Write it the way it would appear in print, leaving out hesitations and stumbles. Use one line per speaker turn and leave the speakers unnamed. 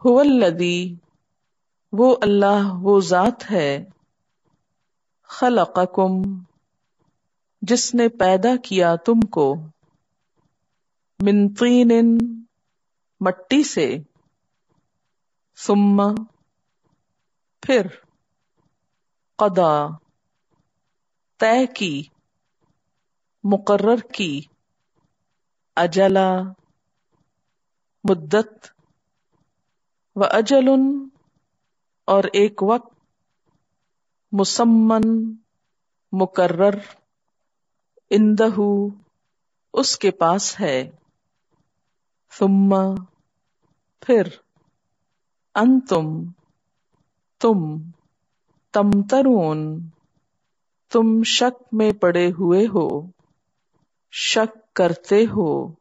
हुवल्लज़ी, वो अल्लाह वो जात है, खलक़कुम, जिसने पैदा किया तुमको, मिन तीनिन, मट्टी से, सुम्मा, फिर, क़दा, तय की, मुकर्रर की, अजला, मुद्दत, व अजलुन, और एक वक्त, मुसम्मन, मुकर्रर, इंदहू, उसके पास है, सुम्मा, फिर, अंतुम, तुम, तमतरून, तुम शक में पड़े हुए हो, शक करते हो।